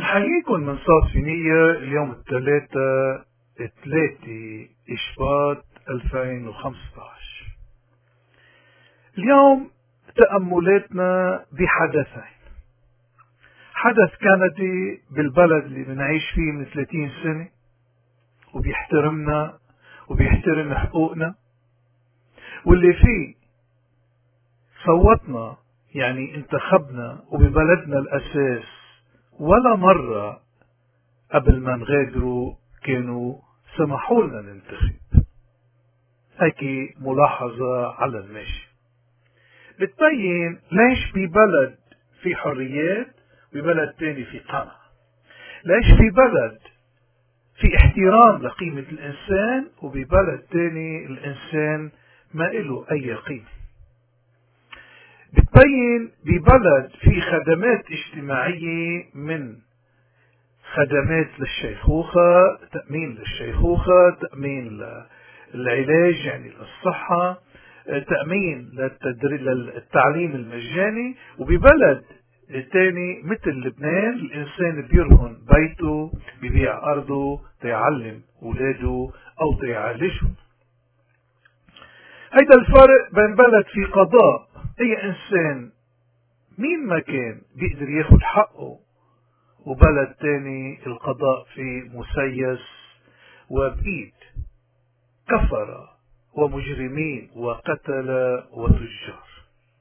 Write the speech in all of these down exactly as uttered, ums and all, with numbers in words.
بنحييكم من صوت فينية اليوم الثلاثة ثلاثة إشباط ألفين وخمسة عشر. اليوم تأملاتنا بحدثين. حدث كندي بالبلد اللي بنعيش فيه من ثلاثين سنة وبيحترمنا وبيحترم حقوقنا، واللي فيه صوتنا يعني انتخبنا وببلدنا الأساس ولا مرة قبل ما نغادروا كانوا سمحوا لنا ننتخب. هيك ملاحظة على الماشي بتبين ليش ببلد في حريات وببلد تاني في قمع، ليش في بلد في احترام لقيمة الإنسان وببلد تاني الإنسان ما له أي قيمة. بتبين ببلد في خدمات اجتماعية من خدمات للشيخوخة، تأمين للشيخوخة، تأمين للعلاج يعني للصحة، تأمين للتعليم المجاني، وببلد تاني مثل لبنان الإنسان بيرهن بيته بيبيع أرضه تيعلم أولاده أو تيعالجهم. هيدا الفرق بين بلد في قضاء أي إنسان مين ما كان بيقدر ياخد حقه، وبلد تاني القضاء فيه مسيس وبإيد كفرة ومجرمين وقتلة وتجار.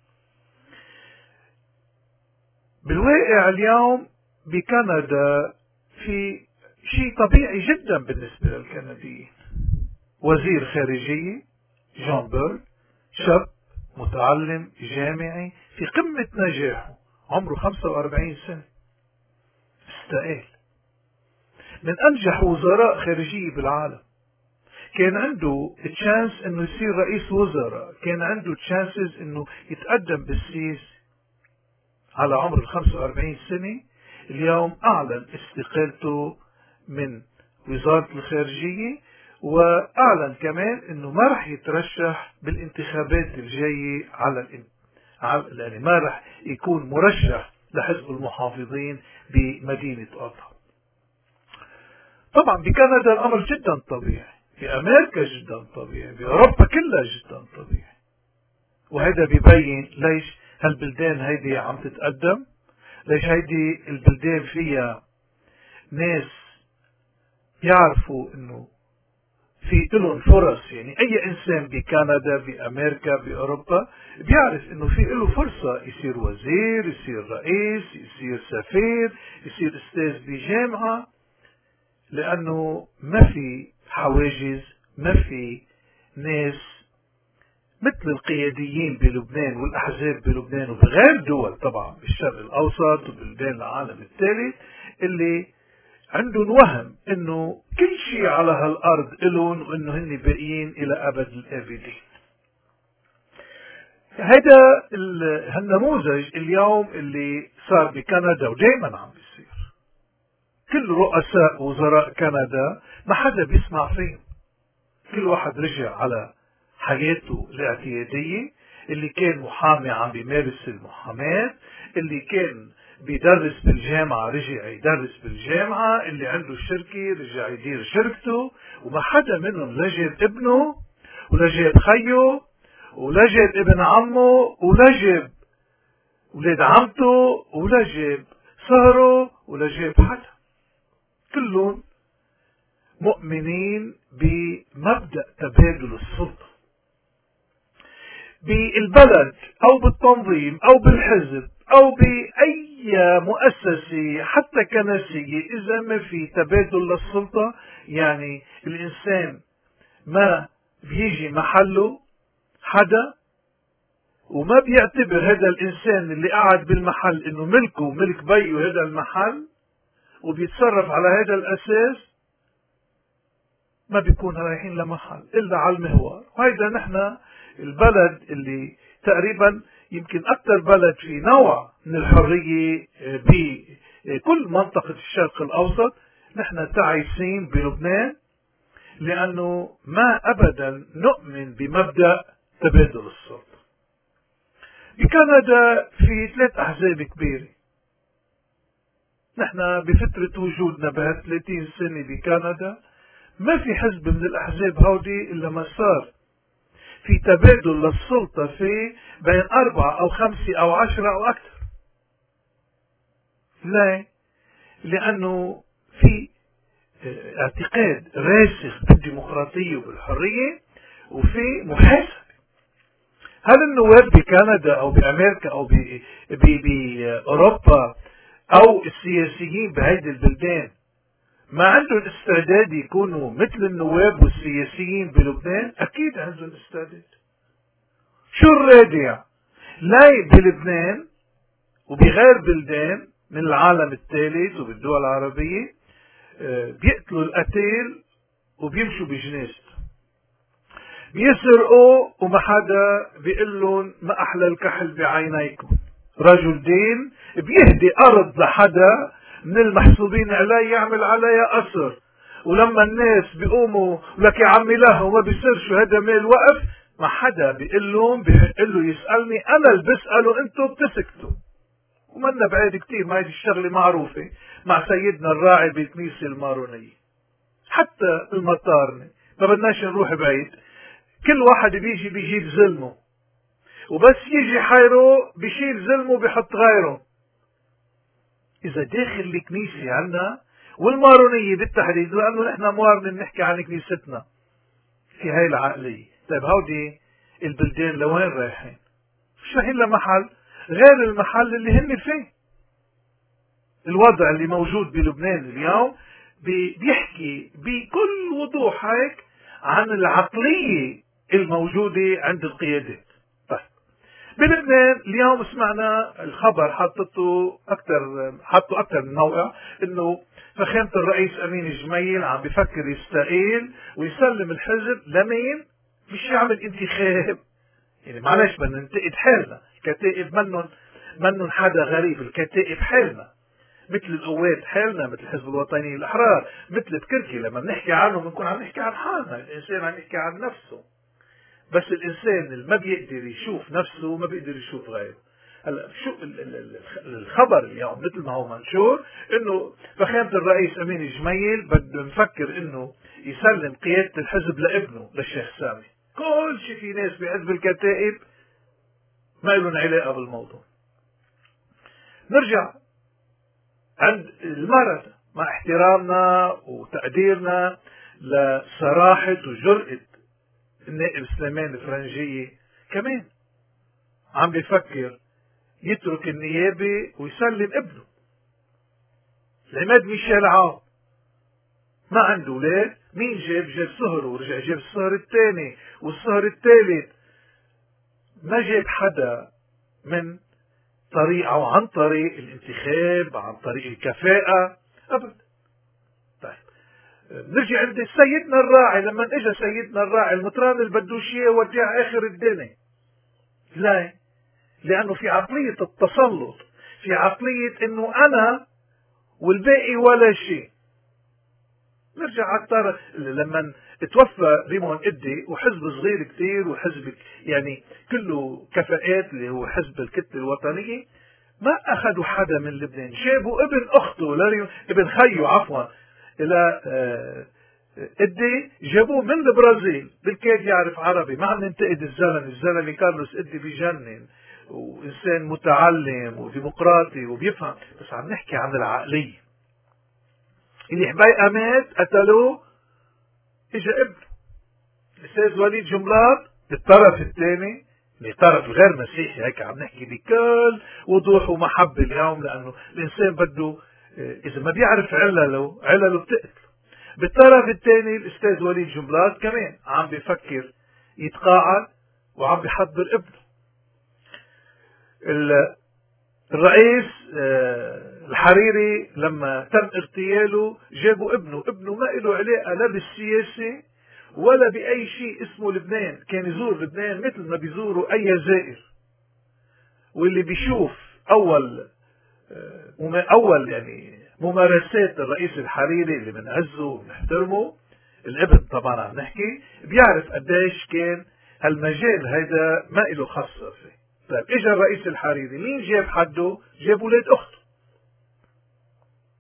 بالواقع اليوم بكندا في شيء طبيعي جدا بالنسبة للكنديين. وزير خارجية جون بيرد، شاب متعلم جامعي في قمة نجاحه، عمره خمسة وأربعين سنة، استقال من أنجح وزراء خارجية بالعالم. كان عنده تشانس انه يصير رئيس وزراء، كان عنده تشانسز انه يتقدم بالسياسة. على عمر خمسة وأربعين سنة اليوم اعلن استقالته من وزارة الخارجية، واعلن كمان انه ما رح يترشح بالانتخابات الجاية على على يعني ما رح يكون مرشح لحزب المحافظين بمدينة اوتاوا. طبعا بكندا الامر جدا طبيعي، بأمريكا جدا طبيعي، بأوروبا كلها جدا طبيعي. وهذا بيبين ليش هالبلدان هيدي عم تتقدم، ليش هيدي البلدان فيها ناس يعرفوا انه في لهم فرص. يعني اي انسان بكندا بأمريكا بأوروبا بيعرف انه في له فرصة يصير وزير، يصير رئيس، يصير سفير، يصير استاذ بجامعة، لانه ما في حواجز، ما في ناس مثل القياديين بلبنان والأحزاب بلبنان وبغير دول طبعا بالشرق الأوسط وبلدان العالم الثالث اللي عندهم وهم انه كل شيء على هالأرض إلهم وانه هن باقيين إلى أبد الآبدين. هذا النموذج اليوم اللي صار بكندا ودائما عم بيصير. كل رؤساء وزراء كندا ما حدا بيسمع فيهم، كل واحد رجع على حياته الاعتيادية. اللي كان محامي عم بيمارس المحاماة، اللي كان بيدرس بالجامعة رجع يدرس بالجامعة، اللي عنده شركة رجع يدير شركته، وما حدا منهم لا جاب ابنه ولا جاب خيه ولا جاب ابن عمه ولا جاب ولاد عمته ولا جاب صهره ولا جاب حدا. كلهم مؤمنين بمبدأ تبادل السلطة بالبلد أو بالتنظيم أو بالحزب أو بأي مؤسسة حتى كنسية. إذا ما في تبادل للسلطة يعني الإنسان ما بيجي محله حدا وما بيعتبر هذا الإنسان اللي قاعد بالمحل إنه ملكه ملك بيه هذا المحل وبيتصرف على هذا الأساس، ما بيكون رايحين لمحل إلا على المهوار. وهيدا نحن البلد اللي تقريبا يمكن أكثر بلد في نوع من الحرية بكل منطقة الشرق الأوسط. نحن تعيسين بلبنان لأنه ما أبدا نؤمن بمبدأ تبادل السلطة. بكندا في ثلاث أحزاب كبيرة، نحن بفترة وجودنا بها ثلاثين سنة بكندا ما في حزب من الأحزاب هودي إلا ما صار في تبادل للسلطة في بين أربعة أو خمسة أو عشرة أو أكثر. لا، لأنه في اعتقاد راسخ بالديمقراطية وبالحرية وفي محاسبة. هل النواب بكندا أو بأمريكا أو بأوروبا أو السياسيين بهيدي البلدان ما عندهم استعداد يكونوا مثل النواب والسياسيين بلبنان؟ أكيد عندهم استعداد. شو الرادع؟ لا بلبنان وبغير بلدان من العالم الثالث وبالدول العربية بيقتلوا القتيل وبيمشوا بجنازته، بيسرقوا وما حدا بيقول لهم ما أحلى الكحل بعينيكم. رجل دين بيهدي أرض لحدا من المحسوبين عليه يعمل عليها قصر، ولما الناس بيقوموا لك يا عمي له وما بيصيرش هذا مال وقف، ما حدا بيقول لهم بيحق له يسألني، أنا اللي بسأله أنتوا بتسكتوا. ومنا بعيد كتير، ما هذه الشغلة معروفة مع سيدنا الراعي بالكنيسة المارونية. حتى المطارنة ما بدناش نروح بعيد، كل واحد بيجي بيجيب زلمه، وبس يجي حيره بيشيل زلمه بيحط غيره. إذا داخل الكنيسة عنا والمارونية بالتحديد، لأنه نحن موارن بنحكي عن كنيستنا في هاي العقلية. طيب هودي البلدان لوين رايحين؟ مش رايحين لمحل غير المحل اللي هن فيه. الوضع اللي موجود بلبنان اليوم بيحكي بكل وضوح هيك عن العقلية الموجودة عند القيادات. طيب بلبنان اليوم سمعنا الخبر حطته أكثر حطوا أكثر من موقع إنه فخامة الرئيس أمين الجميل عم بفكر يستقيل ويسلم الحزب لمين؟ مش يعمل انتخاب. يعني معلش بدنا ننتقد حالنا، الكتائب منن منن حدا غريب، الكتائب حالنا مثل القوات حالنا، مثل الحزب الوطني الأحرار، مثل بكركي لما بنحكي عنه بنكون عم نحكي عن حالنا، الإنسان عم يحكي عن نفسه. بس الإنسان اللي ما بيقدر يشوف نفسه ما بيقدر يشوف غيره. هلا شو الخبر اليوم مثل ما هو منشور انه فخامة الرئيس امين الجميل بده نفكر انه يسلم قيادة الحزب لابنه للشيخ سامي. كل شيء في ناس بحزب الكتائب ما لهم علاقة بالموضوع. نرجع عند المرأة مع احترامنا وتقديرنا لصراحة وجرأة النائب سليمان الفرنجية، كمان عم بيفكر يترك النيابة ويسلم ابنه. العماد ميشيل عون ما عنده اولاد، مين جاب؟ جاب صهره ورجع جاب الصهر الثاني والصهر الثالث. ما جاب حدا من طريق او عن طريق الانتخاب، عن طريق الكفاءة ابدا. طيب نرجع عند سيدنا الراعي. لما اجى سيدنا الراعي المطران البدوشية وديع اخر الدنيا. لا، لانه في عقلية التسلط، في عقلية انه انا والباقي ولا شيء. نرجع اكثر لما توفى ريمون ادي وحزب صغير كتير وحزب يعني كله كفاءات اللي هو حزب الكتلة الوطنية، ما اخذوا حدا من لبنان، جابوا ابن اخته ابن خيه عفوا الى ادي، جابوه من البرازيل. بالكاد يعرف عربي، ما عم ننتقد الزلمه، الزلمه كارلوس ادي بيجنن وانسان متعلم وديمقراطي وبيفهم، بس عم نحكي عن العقليه. اللي حبايقه مات قتلوه، اجى ابنه الاستاذ وليد جملات بالطرف الثاني، الطرف الغير مسيحي. هيك عم نحكي بكل وضوح ومحبه اليوم، لانه الانسان بده اذا ما بيعرف علله علله بتقتله. بالطرف الثاني الاستاذ وليد جملات كمان عم بيفكر يتقاعد وعم بيحضر ابنه. الرئيس الحريري لما تم اغتياله جابوا ابنه، ابنه ما له علاقه لا بالسياسه ولا باي شيء اسمه لبنان، كان يزور لبنان مثل ما بيزوروا اي زائر. واللي بيشوف اول اول يعني ممارسات الرئيس الحريري اللي بنعزه وبنحترمه، الابن طبعا عم نحكي، بيعرف قديش كان هالمجال هيدا ما له خاصه فيه. طيب اجى الرئيس الحريري، مين جاب حده؟ جاب ولاد اخته.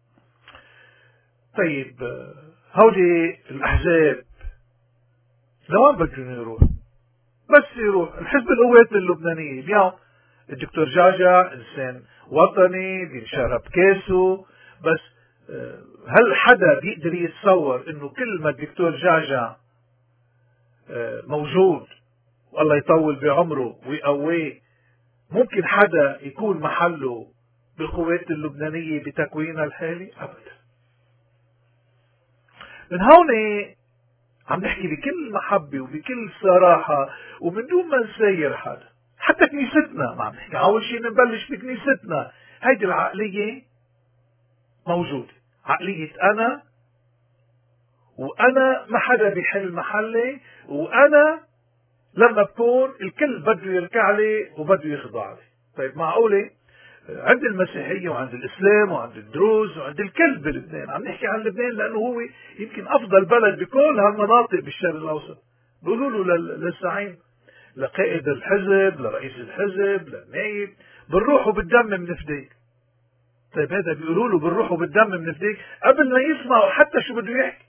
طيب هودي الأحزاب لوين بدهم يروح؟ بس يروح الحزب القوات اللبنانية اليوم. الدكتور جعجع إنسان وطني بينشرب كاسه، بس هل حدا بيقدر يتصور إنه كل ما الدكتور جعجع موجود والله يطول بعمره ويقويه ممكن حدا يكون محله بالقوات اللبنانية بتكوينها الحالي؟ أبدا. من هون عم نحكي بكل محبة وبكل صراحة ومن دون ما نسير حدا. حتى كنيستنا ما عم نحكي، أول شيء نبلش بكنيستنا. هيدي العقلية موجودة، عقلية أنا وأنا ما حدا بيحل محلي، وأنا لما بكون الكل بده يركع لي وبده يخضع لي. طيب معقولة عند المسيحية وعند الإسلام وعند الدروز وعند الكل بلبنان، عم نحكي عن لبنان لأنه هو يمكن أفضل بلد بكل هالمناطق بالشرق الأوسط. بيقولوا له للزعيم، لقائد الحزب، لرئيس الحزب، للنائب، بالروح وبالدم بنفديك. طيب هذا بيقولوا له بالروح وبالدم بنفديك قبل ما يسمعوا حتى شو بده يحكي.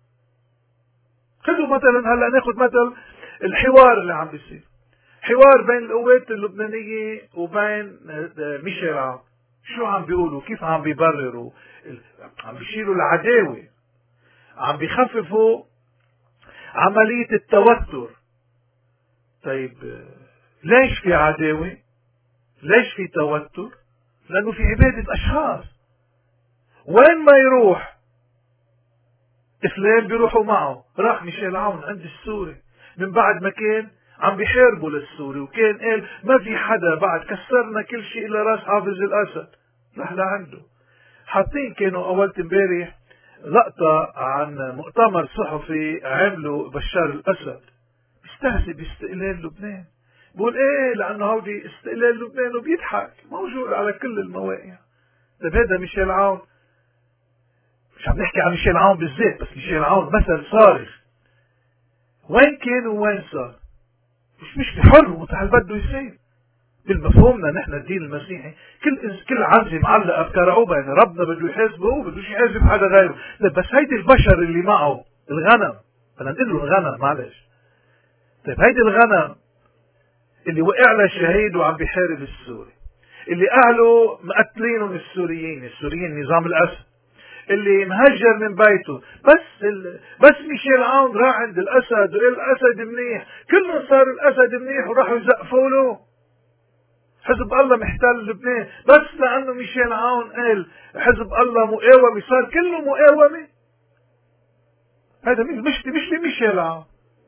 خذوا مثلا هلا ناخذ مثل الحوار اللي عم بيصير، حوار بين القوات اللبنانية وبين ميشيل عون. شو عم بيقولوا؟ كيف عم بيبرروا؟ عم بيشيلوا العداوة، عم بيخففوا عملية التوتر. طيب ليش في عداوة؟ ليش في توتر؟ لأنه في عبادة أشخاص، وين ما يروح فلان بيروحوا معه. راح ميشيل عون عند السوري من بعد ما كان عم بيحاربوا للسوري وكان قال ما في حدا بعد، كسرنا كل شيء إلا راس حافظ الأسد. راح لعنده. حاطين كانوا أول امبارح لقطة عن مؤتمر صحفي عمله بشار الأسد بيستهزئ باستقلال لبنان، بقول ايه لأنه هودي استقلال لبنان، وبيضحك موجود على كل المواقع. طيب هذا ميشيل عون، مش عم نحكي عن ميشيل عون بالذات، بس ميشيل عون مثل صارخ. وين كان ووين صار؟ مش مش حر ومتعال بده يصير. بالمفهومنا نحن الدين المسيحي كل كل عنزه معلقه بكرعوبه، يعني ربنا بده يحاسبه وبده يحاسب حدا غيره. بس هيدي البشر اللي معه الغنم، بدنا نقول له الغنم معلش. طيب هيدي الغنم اللي وقع له شهيد وعم بيحارب السوري، اللي اهله مقتلينهم السوريين، السوريين نظام الاسد، اللي مهجر من بيته، بس ال... بس ميشيل عون راح عند الاسد وقال الاسد منيح، كلهم صار الاسد منيح وراحوا يزقفوا له. حزب الله محتل لبنان بس لانه ميشيل عون قال حزب الله مقاومه، صار كله مقاومه. هذا مش مش لميشيل عون.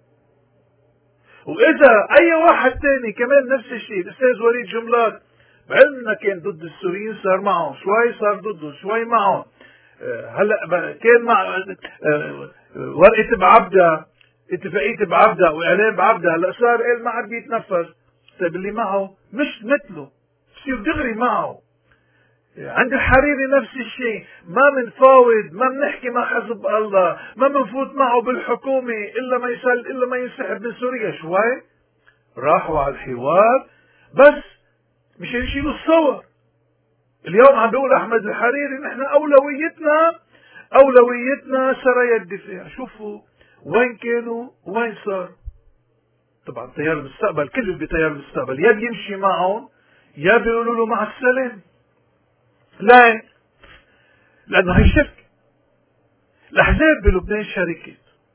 واذا اي واحد تاني كمان نفس الشيء، الاستاذ وليد جملات بعلمنا كان ضد السوريين، صار معهم شوي، صار ضدهم شوي معهم. هلا كان مع ورقه بعبده، اتفاقيه بعبده واعلان بعبده، هلا صار قال ما عاد بيتنفذ. طيب اللي معه مش مثله بصير دغري معه. عند الحريري نفس الشيء، ما منفاوض، ما بنحكي مع حزب الله، ما بنفوت معه بالحكومه الا ما يسال الا ما ينسحب من سوريا. شوي راحوا على الحوار بس مشان يشيلوا الصور. اليوم عم بيقول احمد الحريري نحن اولويتنا اولويتنا سرايا الدفاع. شوفوا وين كانوا وين صار. طبعا تيار المستقبل كله بتيار المستقبل يا بيمشي معهم يا بيقولوا له مع السلامه. لا، لانه هي شركه. الاحزاب بلبنان شركات،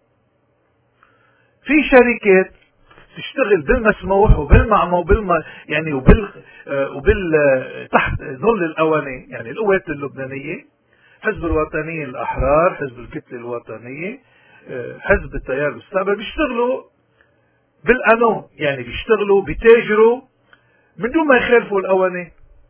في شركات تشتغل بالمسموح وبالمعمى وبالم يعني وبال وبال تحت ظل القوانين. يعني القوات اللبنانيه، حزب الوطنيه الاحرار، حزب الكتله الوطنيه، حزب التيار المستقبل بيشتغلوا بالقانون، يعني بيشتغلوا بيتاجروا من دون ما يخالفوا القوانين.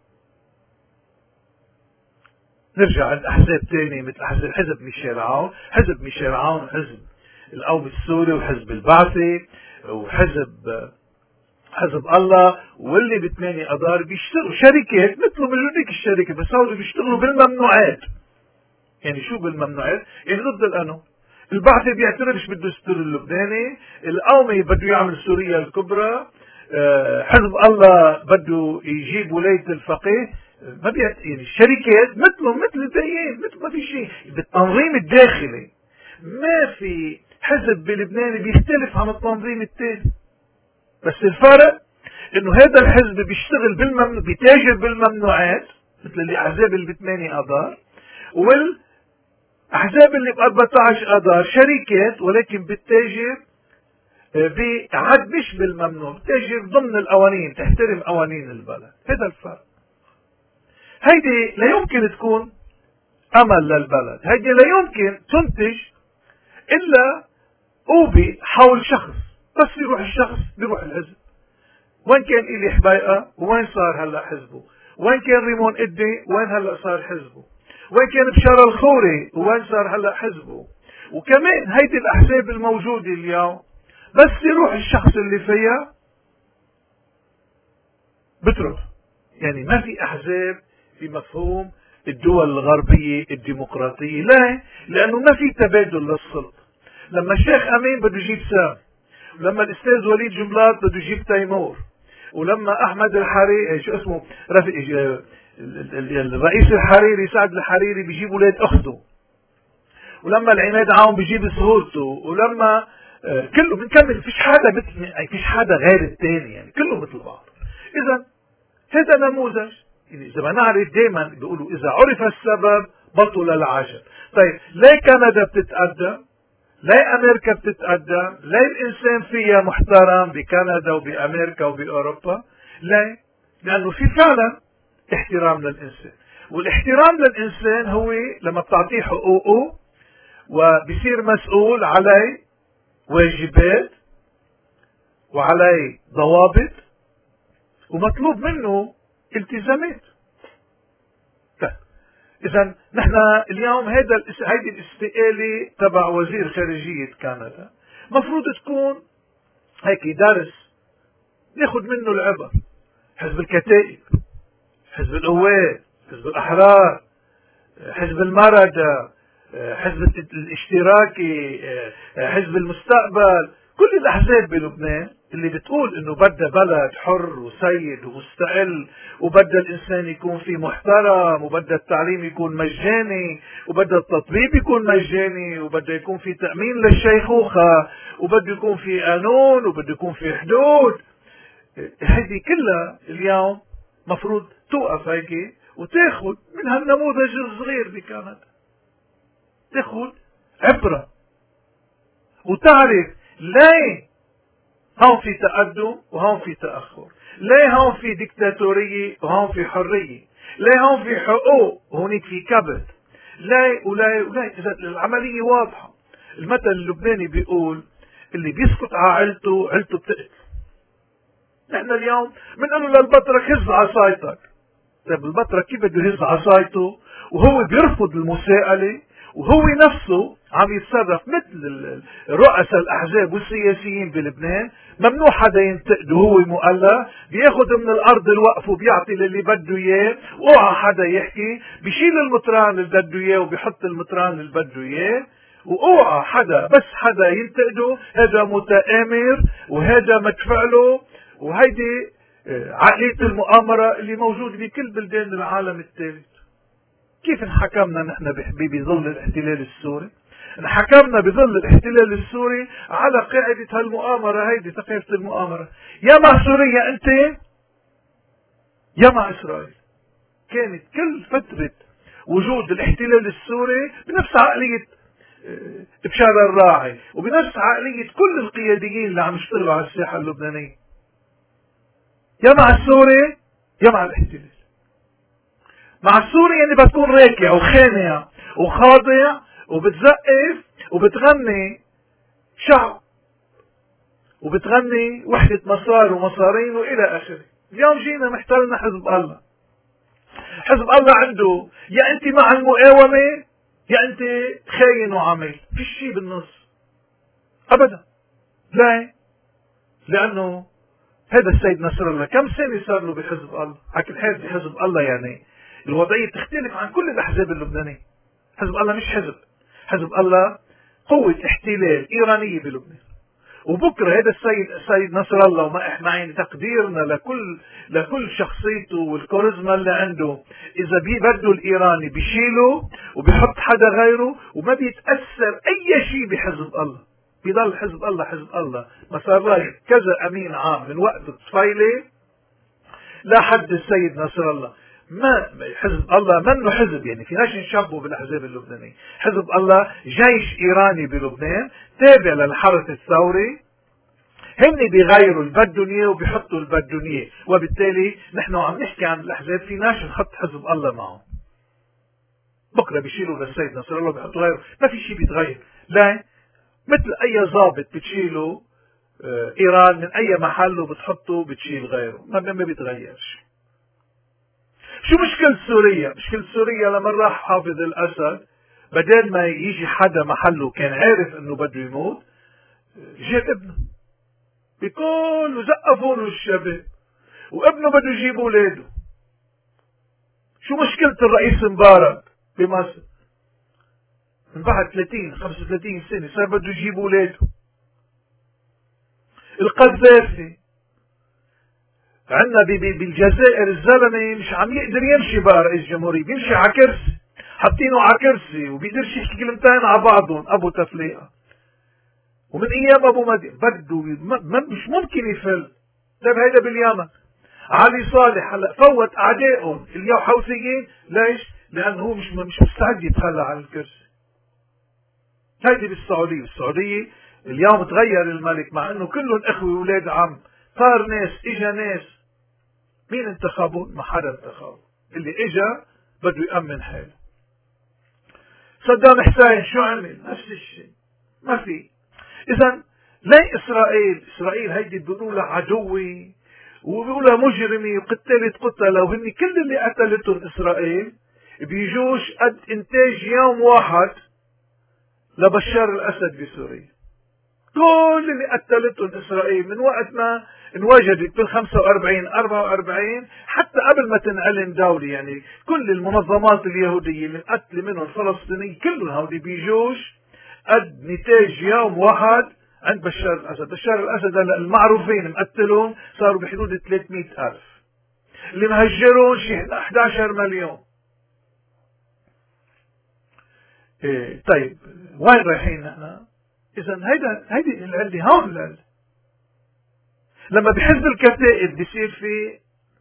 نرجع عند احزاب ثانيه مثل حزب حزب ميشيل عون، حزب ميشيل عون حزب القومي السوري وحزب البعثي وحزب حزب الله واللي بثمانية اذار بيشتغلوا شركات مثلهم هذيك الشركه، بس هول بيشتغلوا بالممنوعات. يعني شو بالممنوعات؟ يعني ضد القانون. البعثي بيعترفش بالدستور اللبناني، القومي بده يعمل سوريا الكبرى، حزب الله بده يجيب ولاية الفقيه. ما بي يعني الشركات مثلهم مثل الباقيين، مثل ما في شيء بالتنظيم الداخلي. ما في حزب بلبنان بيختلف عن التنظيم التاني، بس الفرق انه هذا الحزب بيشتغل بالممنوع، بيتاجر بالممنوعات مثل الاحزاب اللي بثمانية اذار، والاحزاب اللي بأربعة عشر اذار شركات ولكن بتتاجر بعد مش بالممنوع، بتتاجر ضمن القوانين، تحترم قوانين البلد. هذا الفرق. هيدي لا يمكن تكون امل للبلد، هيدي لا يمكن تنتج الا اوبي حول شخص، بس يروح الشخص بيروح الحزب. وين كان إلي حبيقة وين صار هلا حزبه؟ وين كان ريمون إدي وين هلا صار حزبه؟ وين كان بشار الخوري وين صار هلا حزبه؟ وكمان هيدي الاحزاب الموجودة اليوم بس يروح الشخص اللي فيها بتروح. يعني ما في احزاب في مفهوم الدول الغربية الديمقراطية، لا، لانه ما في تبادل للسلطة. لما الشيخ امين بده يجيب سام، ولما الاستاذ وليد جملات بده يجيب تيمور، ولما احمد الحريري شو اسمه رفيق الرئيس الحريري سعد الحريري بيجيب ولاد اخته، ولما العماد عون بيجيب سهولته، ولما كله بنكمل، فيش حدا مثل فيش حدا غير الثاني، يعني كله مثل بعض. اذا هذا نموذج. يعني اذا ما نعرف دائما بيقولوا اذا عرف السبب بطل العجب. طيب ليه كندا بتتقدم؟ ليه امريكا بتتقدم؟ ليه الانسان فيها محترم بكندا وبامريكا وباوروبا؟ ليه؟ لانه في فعلا احترام للانسان، والاحترام للانسان هو لما بتعطيه حقوقه وبصير مسؤول عليه واجبات وعليه ضوابط ومطلوب منه التزامات. إذا نحن اليوم هذا هيدي الاستقالة تبع وزير خارجية كندا مفروض تكون هيك درس ناخذ منه العبر. حزب الكتائب، حزب القوات، حزب الأحرار، حزب المردة، حزب الاشتراكي، حزب المستقبل، كل الأحزاب بلبنان اللي بتقول انه بدها بلد حر وسيد ومستقل، وبدها الانسان يكون فيه محترم، وبدها التعليم يكون مجاني، وبدها التطبيب يكون مجاني، وبدها يكون في تأمين للشيخوخة، وبده يكون في قانون، وبده يكون في حدود. هذه كلها اليوم مفروض توقف هيك وتاخذ من هالنموذج الصغير بكندا، تاخذ عبرة وتعرف ليه هون في تقدم وهون في تأخر، ليه هون في ديكتاتورية وهون في حرية، ليه هون في حقوق وهونيك في كبت، ليه وليه وليه. إذا العملية واضحة. المثل اللبناني بيقول اللي بيسكت على عيلته عيلته بتقتل. نحن اليوم بنقول للبطرك هز عصايتك. طيب البطرك كيف بده يهز عصايته وهو بيرفض المساءلة، وهو نفسه عم يتصرف مثل رؤساء الأحزاب والسياسيين بلبنان؟ ممنوع حدا ينتقده، هو مؤلف، بياخد من الأرض الوقف وبيعطي للي بده إياه، واوعى حدا يحكي، بيشيل المطران اللي بده إياه وبيحط المطران اللي بده إياه، واوعى حدا بس حدا ينتقده، هذا متآمر وهذا مدفع له. وهيدي عقلية المؤامرة اللي موجود بكل بلدان العالم الثالث. كيف انحكمنا نحن بظل الاحتلال السوري؟ انحكمنا بظل الاحتلال السوري على قاعدة هالمؤامرة هيدي، ثقافة المؤامرة. يا مع سوريا انت يا مع اسرائيل. كانت كل فترة وجود الاحتلال السوري بنفس عقلية بشار الراعي وبنفس عقلية كل القياديين اللي عم يشتغلوا على الساحة اللبنانية. يا مع السوري يا مع الاحتلال. مع السوري يعني بتكون راكع وخانع وخاضع وبتزقف وبتغني شعب وبتغني وحدة مسار ومسارين وإلى آخره. اليوم جينا محتلنا حزب الله. حزب الله عنده يا أنت مع المقاومة يا أنت خاين وعميل، فيش شيء بالنص أبدا. لا، لأنه هذا السيد نصر الله كم سنة صار له بحزب الله؟ حكي الحياة بحزب الله، يعني الوضعية تختلف عن كل الأحزاب اللبنانية. حزب الله مش حزب، حزب الله قوة احتلال إيرانية بلبنان، وبكره هذا السيد السيد نصر الله، وما احنا عين تقديرنا لكل لكل شخصيته والكاريزما اللي عنده، اذا بده الايراني بيشيله وبيحط حدا غيره وما بيتاثر اي شيء بحزب الله، بيضل حزب الله حزب الله. ما صار لي كذا امين عام من وقت الطفيله لحد السيد نصر الله. ما حزب الله منه حزب، يعني فيناش نشبه بالاحزاب اللبنانيه. حزب الله جيش ايراني بلبنان تابع للحرس الثوري، هن بيغيروا اللي بدهم اياه وبيحطوا اللي بدهم اياه، وبالتالي نحن عم نحكي عن الاحزاب فيناش نحط حزب الله معه. بكره بيشيلوا للسيد نصر الله بيحطوا غيره، ما في شيء بيتغير. لا، مثل اي ضابط بتشيله ايران من اي محل وبتحطه بتشيل غيره، ما ما بيتغيرش. شو مشكلة سوريا؟ مشكلة سوريا لما راح حافظ الاسد بدل ما يجي حدا محله كان عارف انه بده يموت، جاب ابنه بكل وزقفوا له الشباب، وابنه بده يجيب اولاده. شو مشكلة الرئيس مبارك بمصر؟ من بعد ثلاثين خمسة وثلاثين سنة صار بده يجيب اولاده. القذافي عندنا بالجزائر الزلمه مش عم يقدر يمشي بقى رئيس جمهورية، بيمشي على كرسي، حاطينه على كرسي وبيقدرش يحكي كلمتين على بعضهم، ابو تفليقه. ومن ايام ابو مدين بده مش ممكن يفل. طيب هيدا باليمن علي صالح هلا فوت اعدائهم اليوم حوثيين، ليش؟ لانه هو مش مش مستعد يتخلى عن الكرسي. هيدي بالسعوديه، السعوديه اليوم تغير الملك مع انه كلهم اخوه واولاد عم، صار ناس اجا ناس مين انتخبوا؟ ما حدا انتخبوا، اللي اجا بده يأمن حاله. صدام حسين شو عمل؟ نفس الشيء، ما في. اذا ليه اسرائيل؟ اسرائيل هيدي بيقولوا لها عدوي وبيقولوا لها مجرمي وقتلت قتلة، وهن كل اللي قتلتهم اسرائيل بيجوش قد انتاج يوم واحد لبشار الاسد بسوريا. كل اللي قتلتهم اسرائيل من وقت ما انوجدت بال خمسة وأربعين أربعة وأربعين حتى قبل ما تنعلن دولة، يعني كل المنظمات اليهودية اللي مقتله منهم فلسطينيين كلهم هودي بيجوش قد نتاج يوم واحد عند بشار الاسد. بشار الاسد هلا المعروفين مقتلون صاروا بحدود ثلاثمئة ألف، اللي مهجرون شيء أحد عشر مليون. إيه طيب وين رايحين نحن؟ اذا هيدا هيدي العلة هون العلة. لما بحزب الكتائب بصير في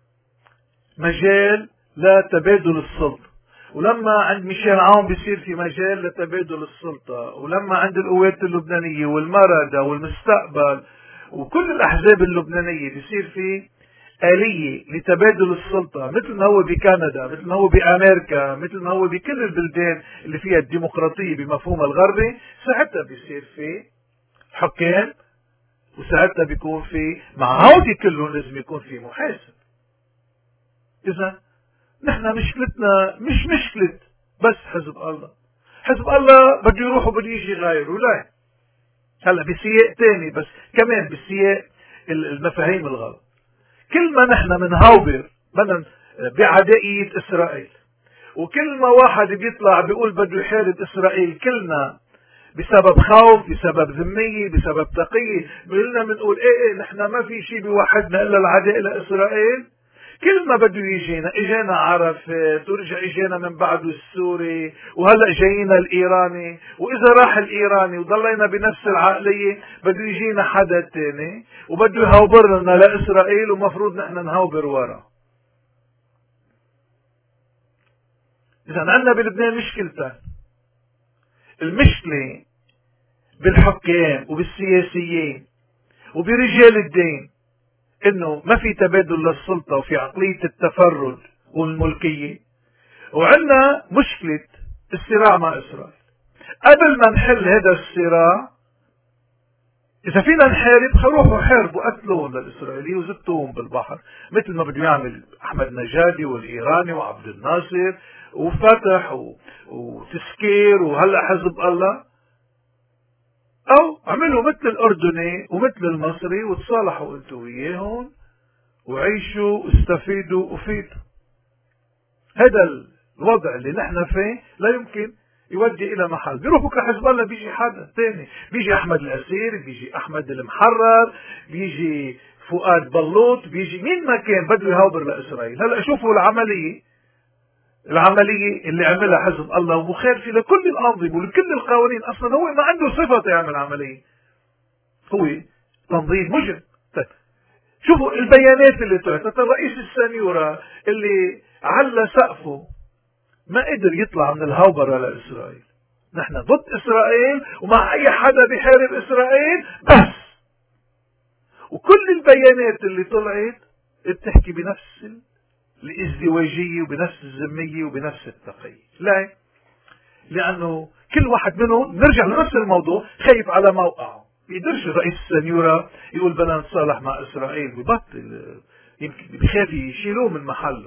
مجال لتبادل السلطة، ولما عند ميشيل عون بصير في مجال لتبادل السلطة، ولما عند القوات اللبنانية والمردة والمستقبل وكل الأحزاب اللبنانية بصير في آلية لتبادل السلطة، مثل ما هو بكندا، مثل ما هو بأمريكا، مثل ما هو بكل البلدان اللي فيها الديمقراطية بمفهومها الغربي، ساعتها بيصير في حكام، وساعتها بيكون في مع هودي كلهم لازم يكون في محاسب. إذا نحن مشكلتنا مش مشكلة بس حزب الله. حزب الله بده يروح وبده يجي غيره، لا هلا بسياق تاني، بس كمان بسياق المفاهيم الغلط. كل ما نحن منهاوبر بدنا بعدائية إسرائيل، وكل ما واحد بيطلع بيقول بده يحارب إسرائيل كلنا بسبب خوف، بسبب ذمية، بسبب تقية، بقولنا بنقول ايه ايه نحن ما في شيء بيوحدنا الا العداء لإسرائيل. كل ما بده يجينا، اجانا عرفات ورجع اجانا من بعده السوري، وهلا جاينا الايراني، واذا راح الايراني وضلينا بنفس العقلية بده يجينا حدا تاني وبده يهوبر لنا لاسرائيل، ومفروض نحن نهوبر ورا. اذا عندنا بلبنان مشكلتين. المشكلة بالحكام وبالسياسيين وبرجال الدين انه ما في تبادل للسلطة وفي عقلية التفرد والملكية، وعندنا مشكلة الصراع مع اسرائيل. قبل ما نحل هذا الصراع، اذا فينا نحارب خروحوا حاربوا قتلوهم للاسرائيليين وزتوهم بالبحر، مثل ما بده يعمل احمد نجادي والايراني وعبد الناصر وفتح وتسكير وهلا حزب الله، او عملوا مثل الاردني ومثل المصري وتصالحوا انتوا وياهم وعيشوا واستفيدوا وفيدوا. هذا الوضع اللي نحن فيه لا يمكن يودي الى محل، بيروح بكره حزب الله بيجي حدا ثاني، بيجي احمد الاسير، بيجي احمد المحرر، بيجي فؤاد بلوط، بيجي مين ما كان بده يهاوبر لاسرائيل. هلا شوفوا العمليه العمليه اللي عملها حزب الله ومخالفه لكل الانظمه ولكل القوانين، اصلا هو ما عنده صفه يعمل عمليه، هو تنظيم مجرم. طيب شوفوا البيانات اللي طلعت، الرئيس السنيورة اللي على سقفه ما قدر يطلع من الهوبرة لإسرائيل. نحن ضد إسرائيل ومع أي حدا بيحارب إسرائيل بس. وكل البيانات اللي طلعت بتحكي بنفس الازدواجية وبنفس الذمية وبنفس التقية. لا، لأنه كل واحد منهم نرجع لنفس الموضوع، خايف على موقعه. بيقدرش الرئيس السنيورة يقول بدنا نتصالح مع إسرائيل، ببطل، يمكن بخاف يشيلوه من محله.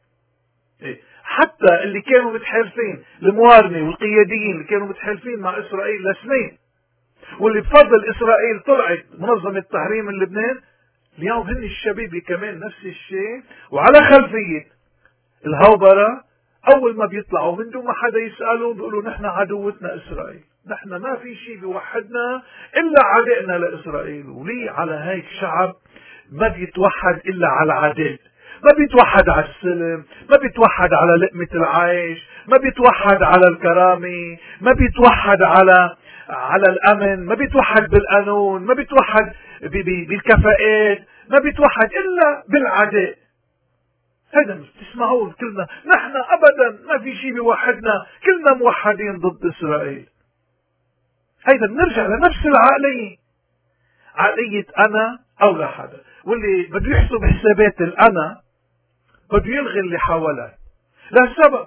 حتى اللي كانوا متحالفين، الموارنة والقياديين اللي كانوا متحالفين مع إسرائيل لسنين، واللي بفضل إسرائيل طلعت منظمة تحرير من لبنان، اليوم هن الشبيبة كمان نفس الشيء. وعلى خلفية الهوبرة أول ما بيطلعوا من دون ما حدا يسألهم بيقولوا نحن عدوتنا إسرائيل، نحن ما في شيء بيوحدنا إلا عدائنا لإسرائيل. وليه على هيك شعب ما بيتوحد إلا على العدل، ما بيتوحد على السلم، ما بيتوحد على لقمة العيش، ما بيتوحد على الكرامة، ما بيتوحد على على الأمن، ما بيتوحد بالقانون، ما بيتوحد بالكفاءات، ما بيتوحد إلا بالعداء. هذا تسمعون كلنا نحن أبدا ما في شيء بيوحدنا، كلنا موحدين ضد إسرائيل. هيدا بنرجع لنفس العقلية، عقلية أنا أو لا حدا، واللي بده يحسب حسابات الأنا بده يلغي اللي حواليه لسبب.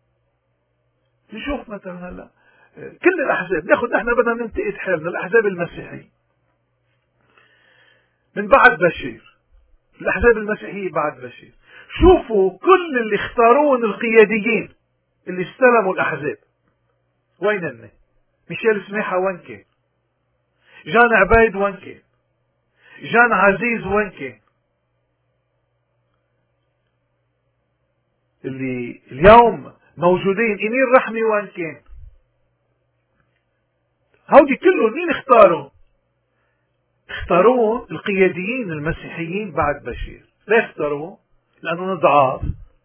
نشوف مثلا هلا كل الأحزاب، ناخذ نحن بدنا ننتقد حالنا، الأحزاب المسيحية من بعد بشير، الأحزاب المسيحية بعد بشير، شوفوا كل اللي اختاروهم القياديين اللي استلموا الأحزاب وين هن؟ ميشيل سميحة وين كان؟ جان عبيد وين كان؟ جان عزيز وين كان؟ اللي اليوم موجودين إنير رحمي وين كان؟ هودي كلهم مين اختاروا؟ اختاروهم القياديين المسيحيين بعد بشير. ليه اختاروه؟ لأنهم ضعاف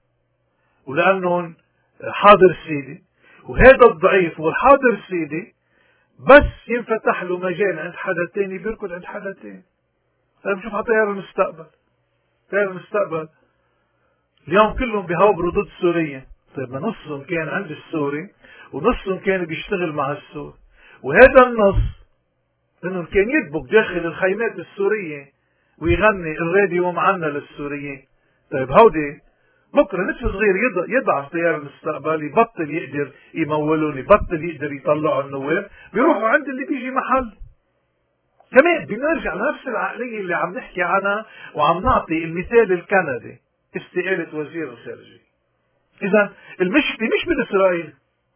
ولأنهم حاضر سيدي، وهذا الضعيف والحاضر سيدي بس ينفتح له مجال عند حدا تاني بيركض عند حدا تاني. طيب نشوف على تيار المستقبل، تيار المستقبل اليوم كلهم بيهاوبروا ضد سوريا. طيب ما نصهم كان عند السوري ونصهم كان بيشتغل مع السوري، وهذا النص انهم كان يدبك داخل الخيمات السورية ويغني الراديو معنا للسوريين. طيب هودي بكره نصف صغير يضعف تيار المستقبل، يبطل يقدر يمولون، يبطل يقدر يطلعوا النواب، بيروحوا عند اللي بيجي محل. كمان بنرجع لنفس العقلية اللي عم نحكي عنها وعم نعطي المثال الكندي، استقالة وزير الخارجية. إذا المشكلة مش بالإسرائيلي،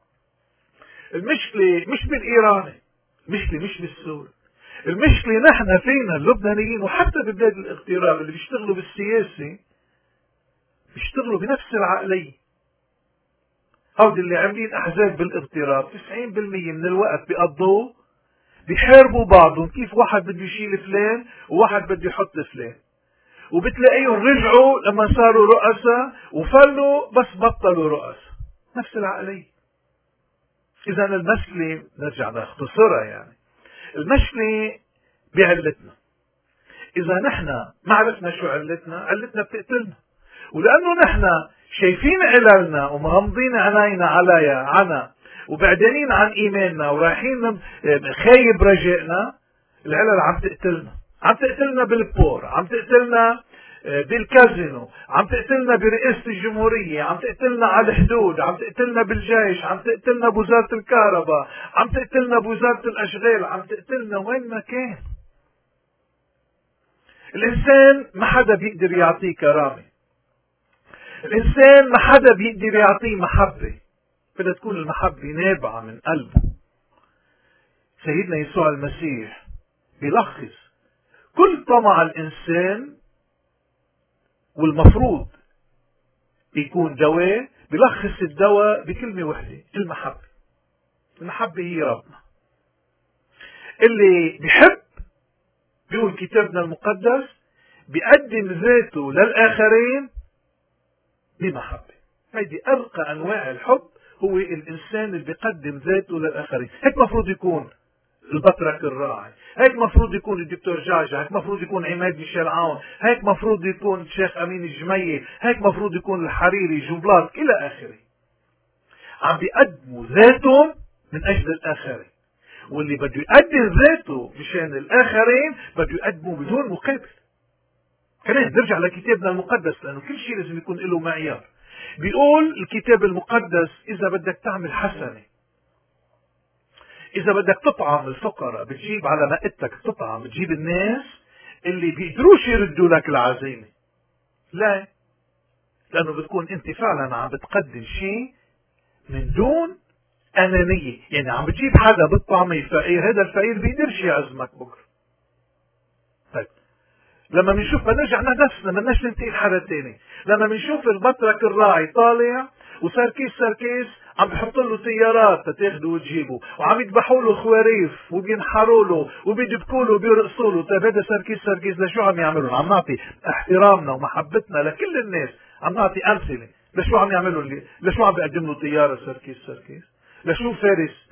المشكلة مش بالإيراني، المشكلة مش بالسوري، المشكلة نحن فينا اللبنانيين وحتى ببلاد الاغتراب اللي بيشتغلوا بالسياسة بيشتغلوا بنفس العقلية. هودي اللي عاملين أحزاب بالاغتراب تسعين بالمية من الوقت بيقضوه بيحاربوا بعضهم، كيف واحد بده يشيل فلان وواحد بده يحط فلان، وبتلاقيهم رجعوا لما صاروا رؤساء وفلوا بس بطلوا رؤساء. نفس العقلية. إذا المشكلة نرجع نختصرها، يعني المشكلة بعلتنا. إذا نحن ما عرفنا شو علتنا، علتنا بتقتلنا. ولأنه نحن شايفين عللنا ومغمضين عينينا عليها عنا وبعدين عن إيماننا ورايحين خايب رجائنا، العلل عم تقتلنا. عم تقتلنا بالبور، عم تقتلنا بالكازينو، عم تقتلنا برئاسة الجمهورية، عم تقتلنا على الحدود، عم تقتلنا بالجيش، عم تقتلنا بوزارة الكهرباء، عم تقتلنا بوزارة الأشغال، عم تقتلنا وين ما كان. الإنسان ما حدا بيقدر يعطيه كرامة، الإنسان ما حدا بيقدر يعطيه محبة، بدها تكون المحبة نابعة من قلبه. سيدنا يسوع المسيح بيلخص كل طمع الإنسان والمفروض يكون دواء، بيلخص الدواء بكلمة واحدة، المحبة. المحبة هي ربنا. اللي بيحب بيقول كتابنا المقدس بيقدم ذاته للآخرين بمحبة. هذه أرقى أنواع الحب، هو الإنسان اللي بيقدم ذاته للآخرين. هيك مفروض يكون البطرك الراعي، هيك مفروض يكون الدكتور جاجا، هيك مفروض يكون عماد ميشيل عون، هيك مفروض يكون الشيخ أمين الجميل، هيك مفروض يكون الحريري جبلاط إلى آخره. عم بيقدموا ذاتهم من أجل الآخرين، واللي بده يقدم ذاته مشان الآخرين بده يقدمه بدون مقابل. كمان نرجع لكتابنا المقدس، لأنه كل شيء لازم يكون له معيار. بيقول الكتاب المقدس إذا بدك تعمل حسنة، إذا بدك تطعم الفقراء، بتجيب على مائدتك تطعم، بتجيب الناس اللي بيقدروش يردوا لك العزيمة. لا، لأنه بتكون أنت فعلا عم بتقدم شيء من دون أنانية. يعني عم بتجيب حدا بالطعمة فقير، هذا الفقير بيقدرش يعزمك بكرة. طيب لما بنشوف، بنرجع نفسنا ما بدناش ننتقل حدا تاني، لما بنشوف البطرك الراعي طالع وسركيس سركيس عم بحط له طيارات تاخده وتجيبه، وعم يذبحوا له خواريف وبينحروا له وبيدبكوا له وبيرقصوا له. طيب هذا سركيس سركيس لشو عم يعملوا؟ عم نعطي احترامنا ومحبتنا لكل الناس، عم نعطي امثله لشو عم يعملوا لي، لشو عم بيقدم له طياره سركيس سركيس، لشو فارس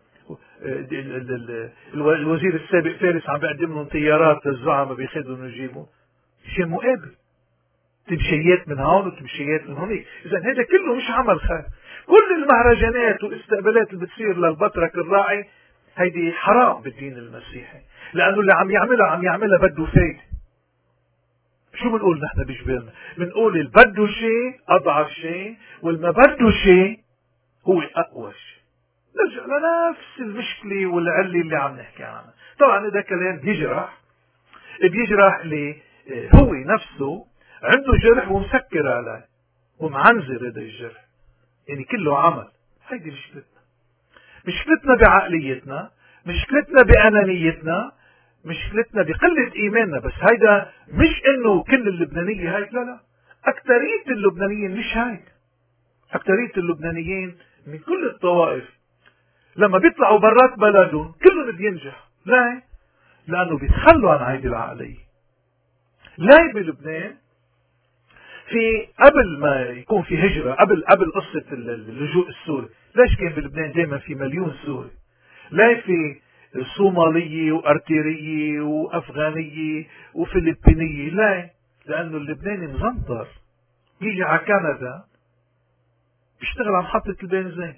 الوزير السابق فارس عم بيقدم لهم طيارات للزعماء بياخذهم ويجيبوا شيء مقابل، تمشيات من هون وتمشيات من هونيك. اذا هذا كله مش عمل خير. كل المهرجانات والاستقبالات اللي بتصير للبطرك الراعي هيدي حرام بالدين المسيحي، لانه اللي عم يعملها عم يعملها بده فايده. شو بنقول نحن بجبالنا؟ بنقول اللي بده شيء اضعف شيء، والما بده شيء هو اقوى شيء. نرجع لنفس المشكله والعله اللي عم نحكي عنها. طبعا هذا كلام بيجرح، بيجرح اللي هو نفسه عنده جرح ومسكر عليه ومعنزر هذا الجرح، يعني كله عمل. هيدي مشكلتنا، مشكلتنا بعقليتنا، مشكلتنا بأنانيتنا، مشكلتنا بقلة إيماننا. بس هيدا مش إنه كل اللبنانية هيك، لا لا، أكترية اللبنانيين مش هيك. أكترية اللبنانيين من كل الطوائف لما بيطلعوا برات بلدهم كلهم بينجح. لا، لأنه بيتخلوا عن هيدي العقلية. لا، بلبنان في قبل ما يكون في هجرة، قبل قبل قصة اللجوء السوري، ليش كان بلبنان دائما في مليون سوري؟ لا، في صومالية وأرتيرية وأفغانية وفلبينية. لا، لأنه اللبناني مزنطر بيجي على كندا بيشتغل على محطة البنزين،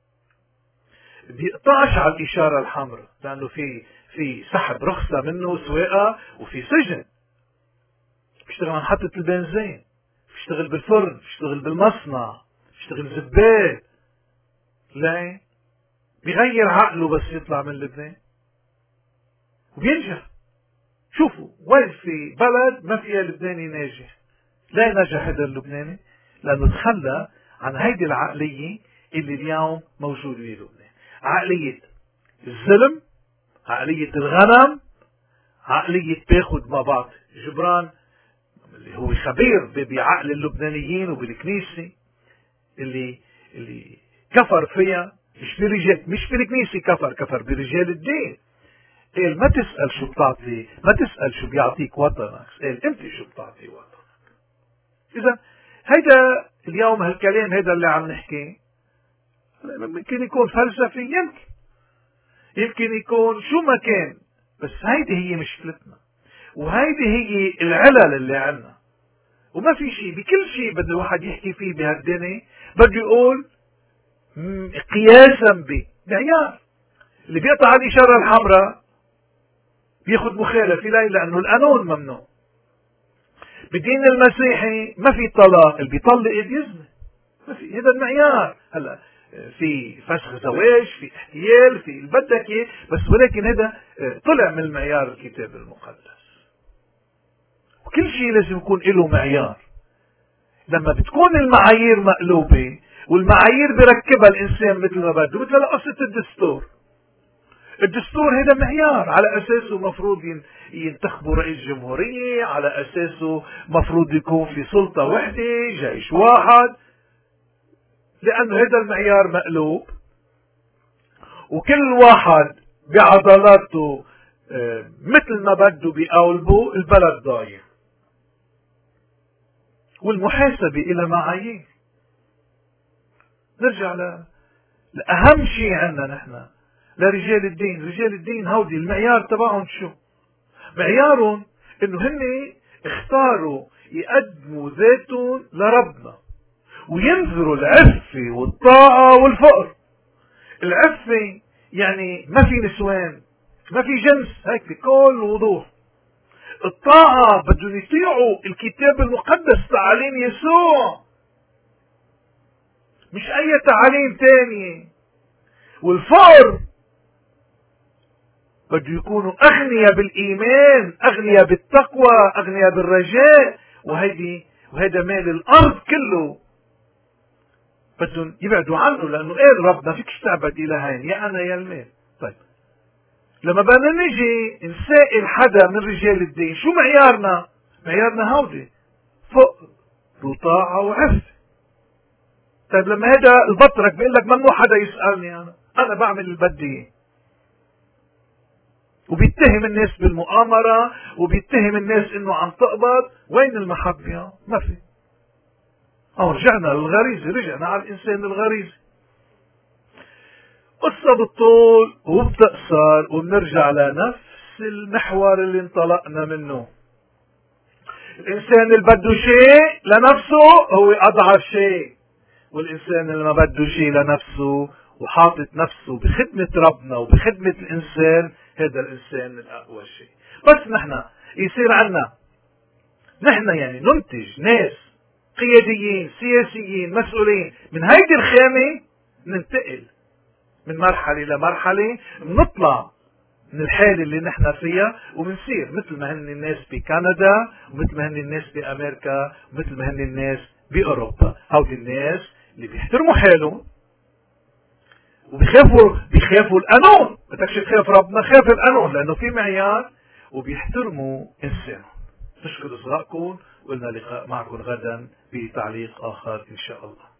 بيقطعش على الإشارة الحمراء، لأنه في في سحب رخصة منه سواقة وفي سجن. بيشتغل على محطة البنزين، بيشتغل بالفرن، بيشتغل بالمصنع، بيشتغل زبال. لا، بيغير عقله بس يطلع من لبنان وبينجح. شوفوا وين في بلد ما فيها لبناني ناجح. لا نجح هذا اللبناني لأنه تخلى عن هيدي العقلية اللي اليوم موجودة في لبنان، عقلية الظلم، عقلية الغنم، عقلية باخد ما بعطي. جبران اللي هو خبير بعقل اللبنانيين وبالكنيسة اللي اللي كفر فيها، مش برجال، مش بالكنيسة كفر، كفر برجال الدين. قال ما تسأل شو بتعطي، ما تسأل شو بيعطيك وطنك، قال انت شو بتعطي وطنك. اذا هيدا اليوم هالكلام هيدا اللي عم نحكي ممكن يكون فلسفي، يمكن يمكن يكون شو ما كان، بس هيدي هي مشكلتنا، وهيدي هي العلل اللي عنا. وما في شيء، بكل شيء بده الواحد يحكي فيه بهالدنيا بده يقول قياسا بمعيار. اللي بيقطع الإشارة الحمراء بياخد مخالفة، لا، لأنه القانون ممنوع. بالدين المسيحي ما في طلاق، اللي بيطلق بيزني، ما في، هذا المعيار. هلا في فسخ زواج، في احتيال، في اللي بدك اياه، بس ولكن هذا طلع من المعيار الكتاب المقدس. وكل شيء لازم يكون له معيار. لما بتكون المعايير مقلوبة والمعايير بركبها الإنسان مثل ما بده، مثل قصة الدستور. الدستور هذا معيار على أساسه مفروض ينتخبوا رئيس جمهورية، على أساسه مفروض يكون في سلطة واحدة، جيش واحد. لأنه هذا المعيار مقلوب وكل واحد بعضلاته مثل ما بده بقلبه، البلد ضايع. والمحاسبة إلى معايير. نرجع ل... لأهم شيء عندنا نحن لرجال الدين. رجال الدين هودي المعيار تبعهم شو؟ معيارهم انه هن اختاروا يقدموا ذاتهم لربنا وينذروا العفة والطاعة والفقر. العفة يعني ما في نسوان، ما في جنس، هيك بكل وضوح. الطاعة بدهم يطيعوا الكتاب المقدس، تعاليم يسوع، مش اي تعاليم تانية. والفقر بده يكونوا اغنياء بالايمان، اغنياء بالتقوى، اغنياء بالرجاء. وهيدي وهذا مال الارض كله بدهم يبعدوا عنه، لانه قال ربنا فيك تستعبد الهين، يا انا يا المال. طيب لما بدنا نجي نسائل حدا من رجال الدين شو معيارنا؟ معيارنا هودي فقر وطاعة وعفة. طيب لما هذا البطرك بيقول لك ممنوع حدا يسألني، انا انا بعمل اللي بدي، وبيتهم الناس بالمؤامرة وبيتهم الناس انه عم تقبض، وين المحبة؟ ما في. او رجعنا للغريزة، رجعنا على الانسان الغريزي. قصة بالطول وبتقصر وبنرجع لنفس المحور اللي انطلقنا منه. الانسان اللي بده شيء لنفسه هو اضعف شيء، والانسان اللي ما بده شيء لنفسه وحاطط نفسه بخدمة ربنا وبخدمة الانسان، هذا الانسان الاقوى شيء. بس نحن يصير عنا نحن يعني ننتج ناس قياديين سياسيين مسؤولين من هيدي الخامة، ننتقل من مرحلة لمرحلة، بنطلع من الحالة اللي نحن فيها وبنصير مثل ما هن الناس بكندا، ومثل ما هن الناس بأمريكا، ومثل ما هن الناس بأوروبا. هودي الناس اللي بيحترموا حالهم وبيخافوا بيخافوا القانون. بدكش تخاف ربنا، خاف القانون لأنه في معيار، وبيحترموا إنسانهم. نشكر إصغائكم، وإلنا لقاء معكم غدا بتعليق آخر إن شاء الله.